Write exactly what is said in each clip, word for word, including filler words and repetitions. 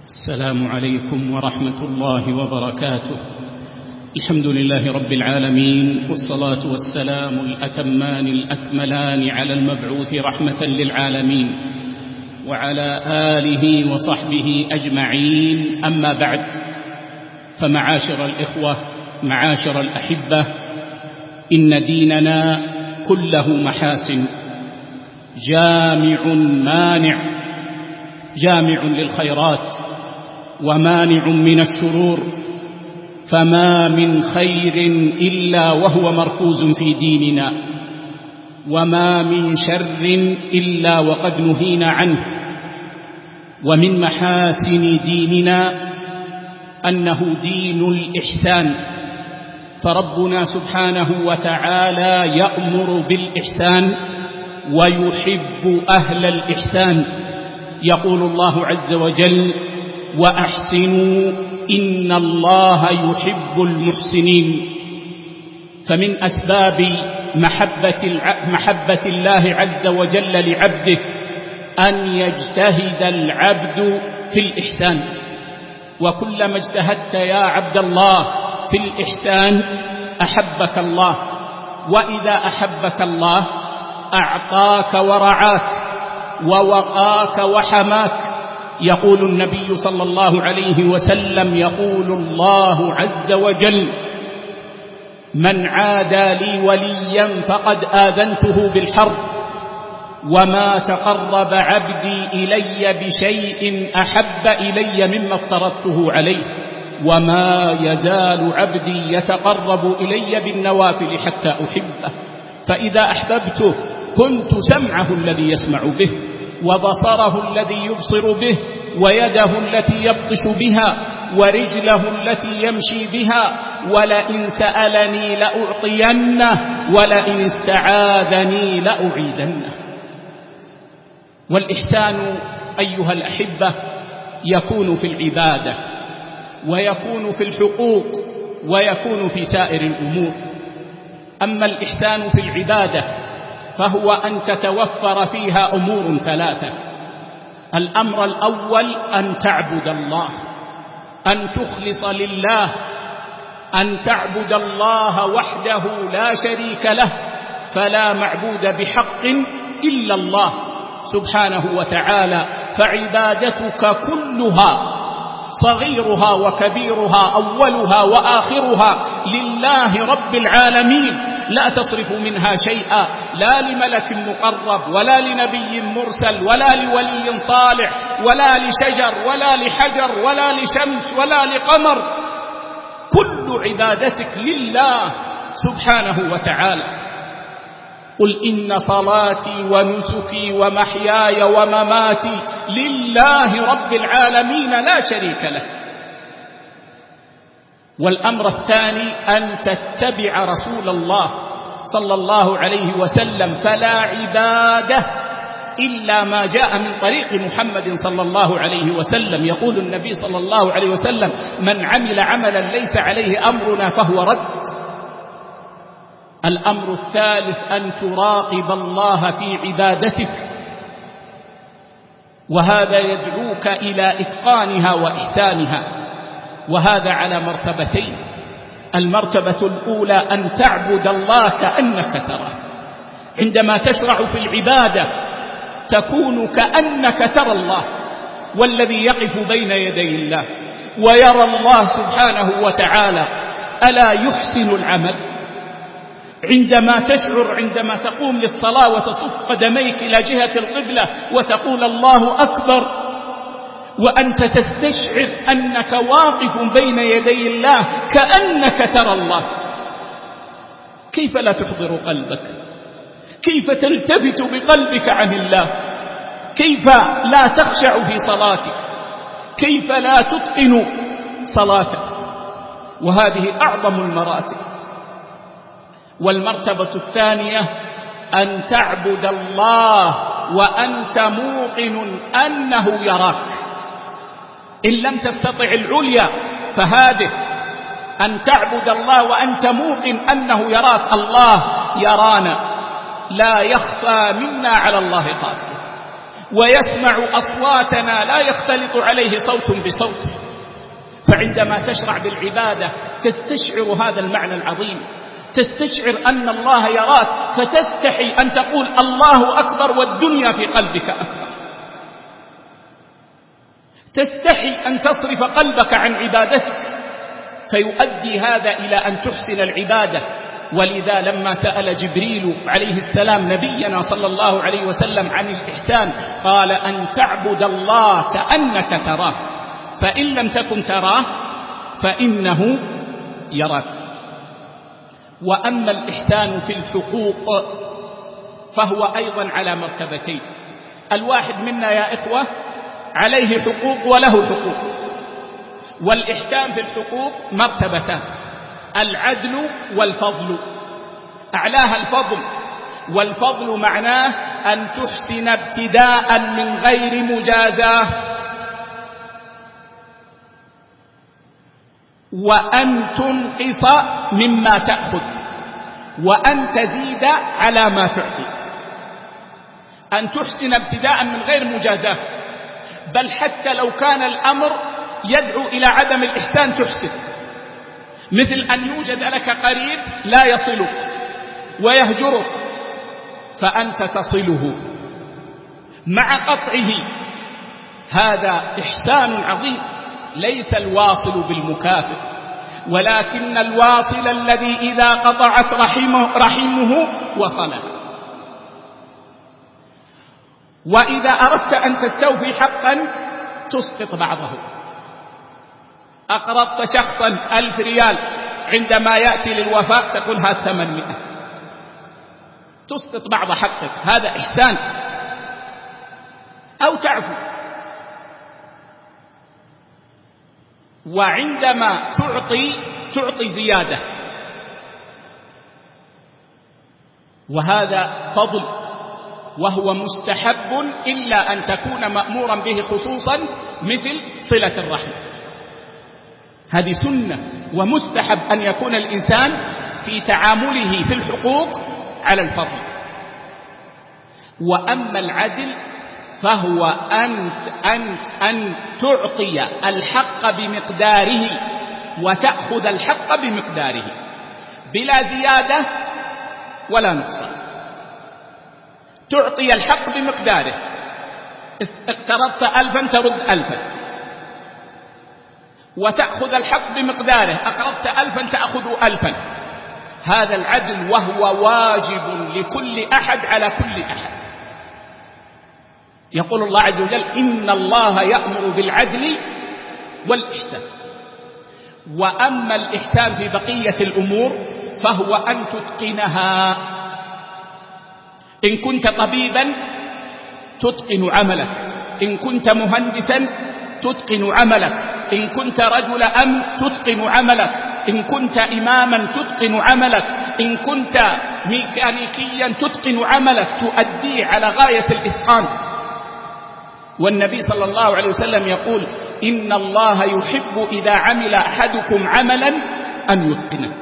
السلام عليكم ورحمة الله وبركاته. الحمد لله رب العالمين، والصلاة والسلام الأتمان الأكملان على المبعوث رحمة للعالمين وعلى آله وصحبه أجمعين. أما بعد، فمعاشر الإخوة، معاشر الأحبة، إن ديننا كله محاسن، جامع مانع، جامع للخيرات ومانع من الشرور، فما من خير إلا وهو مركوز في ديننا، وما من شر إلا وقد نهينا عنه. ومن محاسن ديننا أنه دين الإحسان، فربنا سبحانه وتعالى يأمر بالإحسان ويحب أهل الإحسان. يقول الله عز وجل: وأحسنوا إن الله يحب المحسنين. فمن أسباب محبة, محبة الله عز وجل لعبده أن يجتهد العبد في الإحسان، وكلما اجتهدت يا عبد الله في الإحسان أحبك الله، وإذا أحبك الله أعطاك ورعاك ووقاك وحماك. يقول النبي صلى الله عليه وسلم: يقول الله عز وجل: من عادى لي وليا فقد آذنته بالحرب، وما تقرب عبدي إلي بشيء أحب إلي مما افترضته عليه، وما يزال عبدي يتقرب إلي بالنوافل حتى أحبه، فإذا أحببته كنت سمعه الذي يسمع به، وبصره الذي يبصر به، ويده التي يبطش بها، ورجله التي يمشي بها، ولئن سألني لأعطينه، ولئن استعاذني لأعيدنه. والإحسان أيها الأحبة يكون في العبادة، ويكون في الحقوق، ويكون في سائر الأمور. أما الإحسان في العبادة فهو أن تتوفر فيها أمور ثلاثة. الأمر الأول أن تعبد الله، أن تخلص لله، أن تعبد الله وحده لا شريك له، فلا معبود بحق إلا الله سبحانه وتعالى. فعبادتك كلها، صغيرها وكبيرها، أولها وآخرها، لله رب العالمين، لا تصرف منها شيئا، لا لملك مقرب، ولا لنبي مرسل، ولا لولي صالح، ولا لشجر، ولا لحجر، ولا لشمس، ولا لقمر. كل عبادتك لله سبحانه وتعالى. قل إن صلاتي ونسكي ومحياي ومماتي لله رب العالمين لا شريك له. والأمر الثاني أن تتبع رسول الله صلى الله عليه وسلم، فلا عبادة إلا ما جاء من طريق محمد صلى الله عليه وسلم. يقول النبي صلى الله عليه وسلم: من عمل عملا ليس عليه أمرنا فهو رد. الأمر الثالث أن تراقب الله في عبادتك، وهذا يدعوك إلى إتقانها وإحسانها، وهذا على مرتبتين. المرتبة الأولى أن تعبد الله كأنك تراه. عندما تشرع في العبادة تكون كأنك ترى الله، والذي يقف بين يدي الله ويرى الله سبحانه وتعالى ألا يحسن العمل؟ عندما تشعر عندما تقوم للصلاة وتصف قدميك إلى جهة القبلة وتقول الله أكبر، وأنت تستشعر أنك واقف بين يدي الله كأنك ترى الله، كيف لا تحضر قلبك؟ كيف تلتفت بقلبك عن الله؟ كيف لا تخشع في صلاتك؟ كيف لا تتقن صلاتك؟ وهذه أعظم المراتب. والمرتبة الثانية أن تعبد الله وأنت موقن أنه يراك. إن لم تستطع العليا فهذه أن تعبد الله وأنت موقن أنه يراك. الله يرانا، لا يخفى منا على الله خافية. ويسمع أصواتنا لا يختلط عليه صوت بصوت. فعندما تشرع بالعبادة تستشعر هذا المعنى العظيم، تستشعر أن الله يراك، فتستحي أن تقول الله أكبر والدنيا في قلبك أكبر. تستحي أن تصرف قلبك عن عبادتك، فيؤدي هذا إلى أن تحسن العبادة. ولذا لما سأل جبريل عليه السلام نبينا صلى الله عليه وسلم عن الإحسان قال أن تعبد الله كأنك تراه، فإن لم تكن تراه فإنه يراك. وأما الإحسان في الحقوق فهو أيضا على مرتبتين. الواحد منا يا إخوة عليه حقوق وله حقوق، والإحسان في الحقوق مرتبتان: العدل والفضل. أعلاها الفضل، والفضل معناه أن تحسن ابتداء من غير مجازاة، وأن تنقص مما تأخذ، وأن تزيد على ما تعطي. أن تحسن ابتداء من غير مجازاة، بل حتى لو كان الأمر يدعو إلى عدم الإحسان تحسن، مثل أن يوجد لك قريب لا يصلك ويهجرك فأنت تصله مع قطعه، هذا إحسان عظيم. ليس الواصل بالمكافئ، ولكن الواصل الذي إذا قطعت رحمه, رحمه وصلها. وإذا أردت أن تستوفي حقا تسقط بعضه. أقرضت شخصا ألف ريال، عندما يأتي للوفاء تقول هات ثمانمائة، تسقط بعض حقك، هذا إحسان. أو تعفو. وعندما تعطي تعطي زيادة، وهذا فضل وهو مستحب إلا أن تكون مأمورا به، خصوصا مثل صلة الرحم، هذه سنة ومستحب أن يكون الإنسان في تعامله في الحقوق على الفضل. وأما العدل فهو أن أن أن تعطي الحق بمقداره وتأخذ الحق بمقداره بلا زيادة ولا نقصان. تعطي الحق بمقداره، اقترضت ألفا ترد ألفا، وتأخذ الحق بمقداره، أقرضت ألفا تأخذ ألفا. هذا العدل وهو واجب لكل أحد على كل أحد. يقول الله عز وجل إن الله يأمر بالعدل والإحسان. وأما الإحسان في بقية الأمور فهو أن تتقنها. إن كنت طبيبا تتقن عملك، إن كنت مهندسا تتقن عملك، إن كنت رجل أمن تتقن عملك، إن كنت إماما تتقن عملك، إن كنت ميكانيكيا تتقن عملك، تؤديه على غاية الإتقان. والنبي صلى الله عليه وسلم يقول إن الله يحب إذا عمل أحدكم عملا أن يتقنه.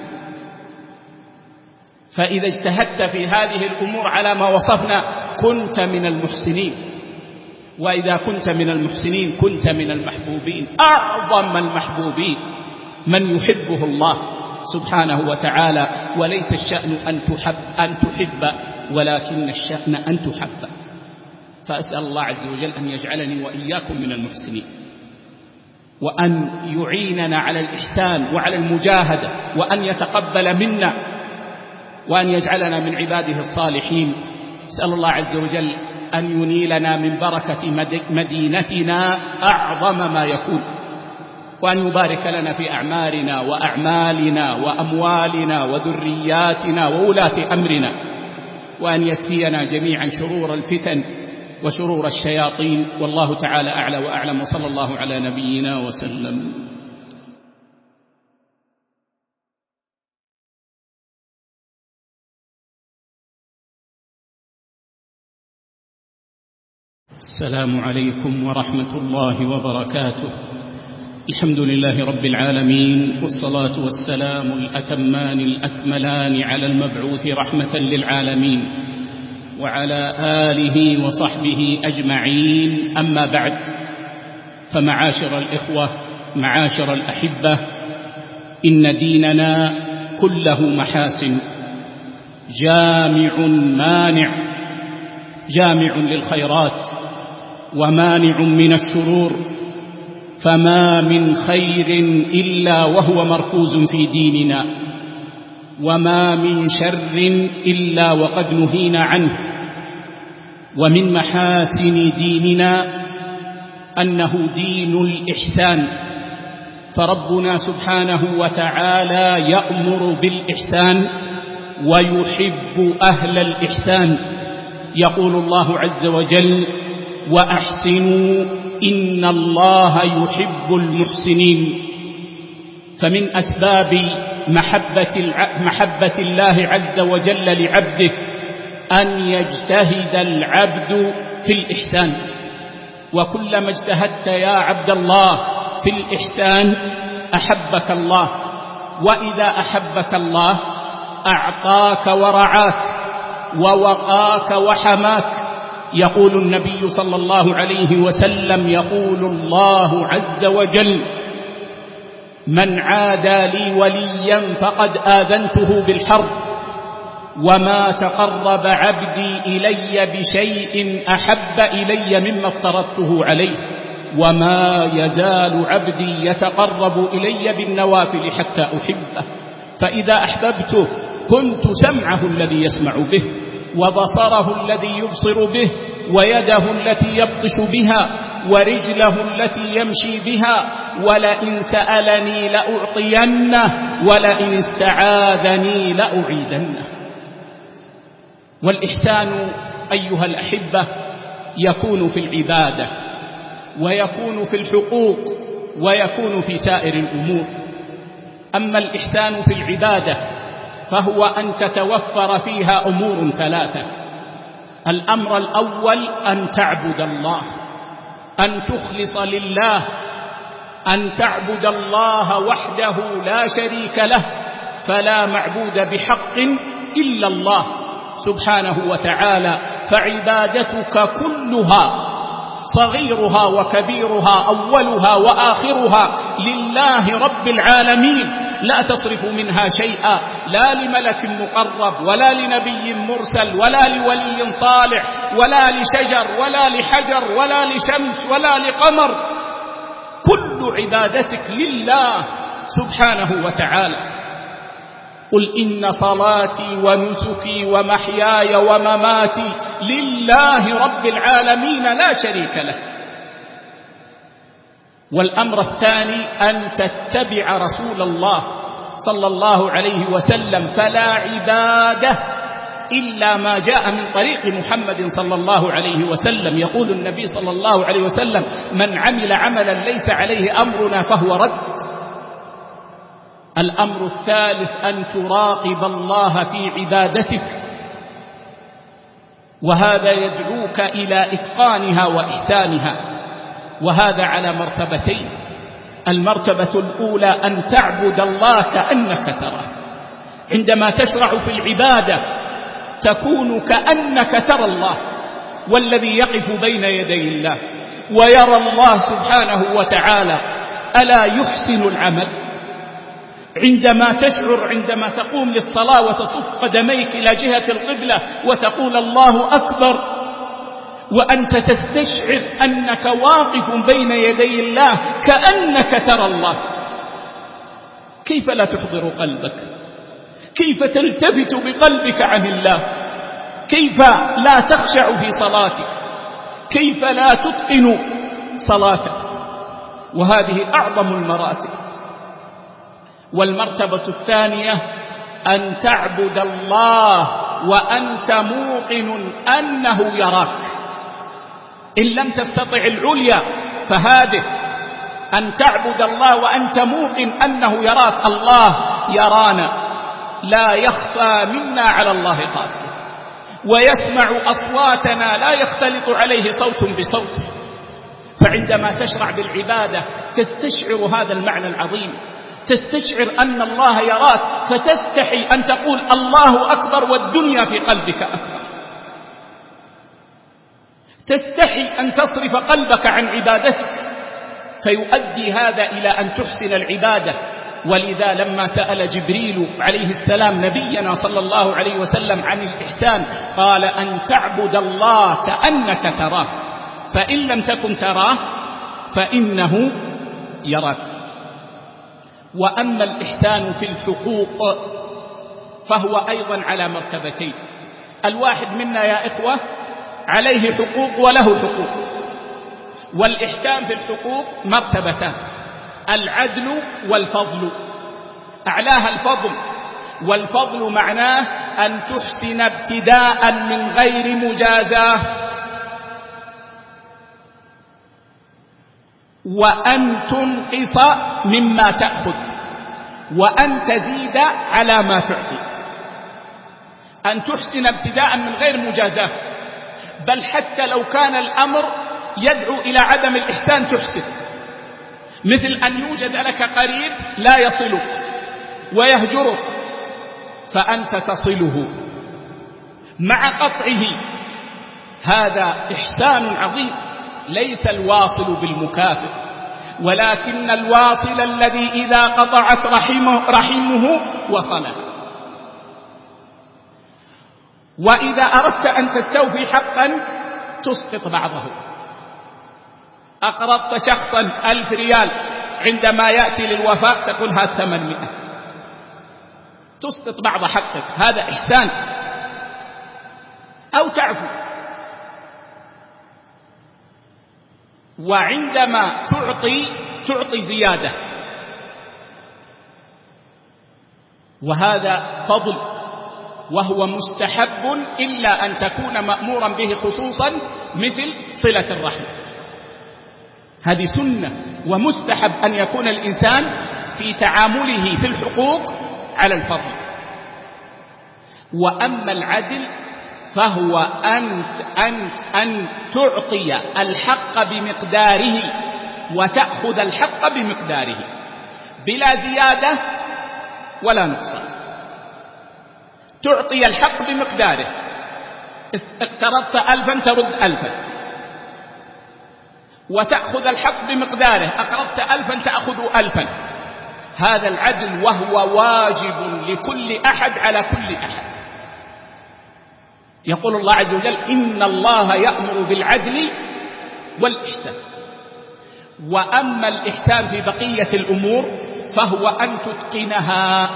فإذا اجتهدت في هذه الأمور على ما وصفنا كنت من المحسنين، وإذا كنت من المحسنين كنت من المحبوبين. أعظم المحبوبين من يحبه الله سبحانه وتعالى، وليس الشأن أن تحب, أن تحب ولكن الشأن أن تحب. فأسأل الله عز وجل أن يجعلني وإياكم من المحسنين، وأن يعيننا على الإحسان وعلى المجاهدة، وأن يتقبل منا، وأن يجعلنا من عباده الصالحين. أسأل الله عز وجل أن ينيلنا من بركة مدينتنا أعظم ما يكون، وأن يبارك لنا في أعمارنا وأعمالنا وأموالنا وذرياتنا وولاة أمرنا، وأن يكفينا جميعا شرور الفتن وشرور الشياطين. والله تعالى أعلى وأعلم، وصلى الله على نبينا وسلم. السلام عليكم ورحمة الله وبركاته. الحمد لله رب العالمين، والصلاة والسلام الأتمان الأكملان على المبعوث رحمة للعالمين وعلى آله وصحبه أجمعين، أما بعد، فمعاشر الإخوة، معاشر الأحبة، إن ديننا كله محاسن، جامع مانع، جامع للخيرات ومانع من الشرور، فما من خير إلا وهو مركوز في ديننا، وما من شر إلا وقد نهينا عنه. ومن محاسن ديننا أنه دين الإحسان، فربنا سبحانه وتعالى يأمر بالإحسان ويحب أهل الإحسان. يقول الله عز وجل: وأحسنوا إن الله يحب المحسنين. فمن أسباب محبة, محبة الله عز وجل لعبده أن يجتهد العبد في الإحسان، وكلما اجتهدت يا عبد الله في الإحسان أحبك الله، وإذا أحبك الله أعطاك ورعاك ووقاك وحماك. يقول النبي صلى الله عليه وسلم: يقول الله عز وجل: من عادى لي وليا فقد آذنته بالحرب، وما تقرب عبدي إلي بشيء أحب إلي مما افترضته عليه، وما يزال عبدي يتقرب إلي بالنوافل حتى أحبه، فإذا أحببته كنت سمعه الذي يسمع به، وبصره الذي يبصر به، ويده التي يبطش بها، ورجله التي يمشي بها، ولئن سألني لأعطينه، ولئن استعاذني لأعيذنه. والإحسان أيها الأحبة يكون في العبادة، ويكون في الحقوق، ويكون في سائر الأمور. أما الإحسان في العبادة فهو أن تتوفر فيها أمور ثلاثة: الأمر الأول أن تعبد الله، أن تخلص لله، أن تعبد الله وحده لا شريك له، فلا معبود بحق إلا الله سبحانه وتعالى، فعبادتك كلها صغيرها وكبيرها، أولها وآخرها، لله رب العالمين، لا تصرف منها شيئا، لا لملك مقرب، ولا لنبي مرسل، ولا لولي صالح، ولا لشجر، ولا لحجر، ولا لشمس، ولا لقمر. كل عبادتك لله سبحانه وتعالى. قل إن صلاتي ونسكي ومحياي ومماتي لله رب العالمين لا شريك له. والأمر الثاني أن تتبع رسول الله صلى الله عليه وسلم، فلا عبادة إلا ما جاء من طريق محمد صلى الله عليه وسلم. يقول النبي صلى الله عليه وسلم: من عمل عملا ليس عليه أمرنا فهو رد. الأمر الثالث أن تراقب الله في عبادتك، وهذا يدعوك إلى إتقانها وإحسانها، وهذا على مرتبتين: المرتبة الأولى أن تعبد الله كأنك تراه، عندما تشرع في العبادة تكون كأنك ترى الله، والذي يقف بين يدي الله ويرى الله سبحانه وتعالى ألا يحسن العمل؟ عندما تشعر عندما تقوم للصلاة وتصف قدميك إلى جهة القبلة وتقول الله أكبر، وأنت تستشعر أنك واقف بين يدي الله كأنك ترى الله، كيف لا تحضر قلبك؟ كيف تلتفت بقلبك عن الله؟ كيف لا تخشع في صلاتك؟ كيف لا تتقن صلاتك؟ وهذه أعظم المراتب. والمرتبة الثانية أن تعبد الله وأنت موقن أنه يراك. إن لم تستطع العليا فهذه أن تعبد الله وأنت موقن أنه يراك. الله يرانا، لا يخفى منا على الله خافية، ويسمع أصواتنا لا يختلط عليه صوت بصوت. فعندما تشرع بالعبادة تستشعر هذا المعنى العظيم، تستشعر أن الله يراك، فتستحي أن تقول الله أكبر والدنيا في قلبك أكبر. تستحي أن تصرف قلبك عن عبادتك، فيؤدي هذا إلى أن تحسن العبادة. ولذا لما سأل جبريل عليه السلام نبينا صلى الله عليه وسلم عن الإحسان قال أن تعبد الله كأنك تراه، فإن لم تكن تراه فإنه يراك. وأما الإحسان في الحقوق فهو أيضا على مرتبتين. الواحد منا يا إخوة عليه حقوق وله حقوق، والإحسان في الحقوق مرتبتان: العدل والفضل. أعلاها الفضل، والفضل معناه أن تحسن ابتداء من غير مجازاة، وأن تنقص مما تأخذ، وأن تزيد على ما تعطي. أن تحسن ابتداء من غير مجازاة، بل حتى لو كان الأمر يدعو إلى عدم الإحسان تحسن، مثل أن يوجد لك قريب لا يصلك ويهجرك فأنت تصله مع قطعه، هذا إحسان عظيم. ليس الواصل بالمكافئ، ولكن الواصل الذي إذا قطعت رحمه, رحمه وصله. وإذا أردت أن تستوفي حقا تسقط بعضه. أقرضت شخصا ألف ريال، عندما يأتي للوفاء تقول هات ثمانمائة، تسقط بعض حقك، هذا إحسان. أو تعفو. وعندما تعطي تعطي زيادة، وهذا فضل وهو مستحب إلا أن تكون مأمورا به، خصوصا مثل صلة الرحم، هذه سنة ومستحب أن يكون الإنسان في تعامله في الحقوق على الفضل. وأما العدل فهو أن, أن, أن تعطي الحق بمقداره وتأخذ الحق بمقداره بلا زيادة ولا نقصان. تعطي الحق بمقداره، اقترضت ألفا ترد ألفا، وتأخذ الحق بمقداره، أقرضت ألفا تأخذ ألفا. هذا العدل وهو واجب لكل أحد على كل أحد. يقول الله عز وجل إن الله يأمر بالعدل والإحسان. وأما الإحسان في بقية الأمور فهو أن تتقنها.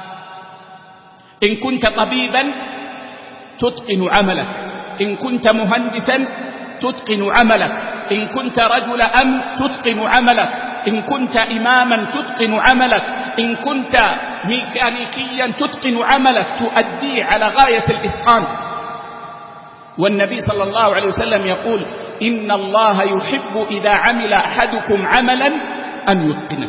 إن كنت طبيبا تتقن عملك، إن كنت مهندسا تتقن عملك، إن كنت رجل أمن تتقن عملك، إن كنت إماما تتقن عملك، إن كنت ميكانيكيا تتقن عملك، تؤديه على غاية الإتقان. والنبي صلى الله عليه وسلم يقول إن الله يحب إذا عمل أحدكم عملا أن يتقنه.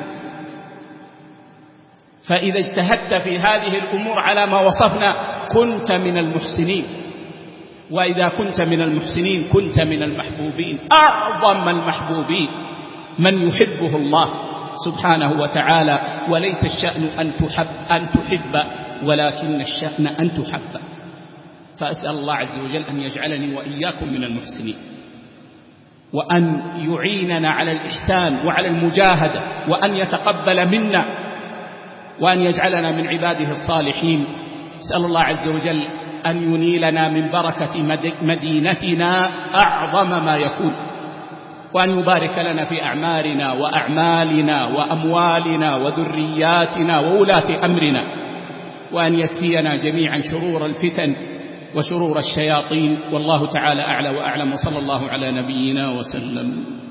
فإذا اجتهدت في هذه الأمور على ما وصفنا كنت من المحسنين، وإذا كنت من المحسنين كنت من المحبوبين. أعظم المحبوبين من يحبه الله سبحانه وتعالى. وليس الشأن أن تحب, أن تحب ولكن الشأن أن تحب. فأسأل الله عز وجل أن يجعلني وإياكم من المحسنين، وأن يعيننا على الإحسان وعلى المجاهدة، وأن يتقبل منا، وأن يجعلنا من عباده الصالحين. أسأل الله عز وجل أن ينيلنا من بركة مدينتنا أعظم ما يكون، وأن يبارك لنا في أعمارنا وأعمالنا وأموالنا وذرياتنا وولاة أمرنا، وأن يكفينا جميعا شرور الفتن وشرور الشياطين. والله تعالى أعلى وأعلم، وصلى الله على نبينا وسلم.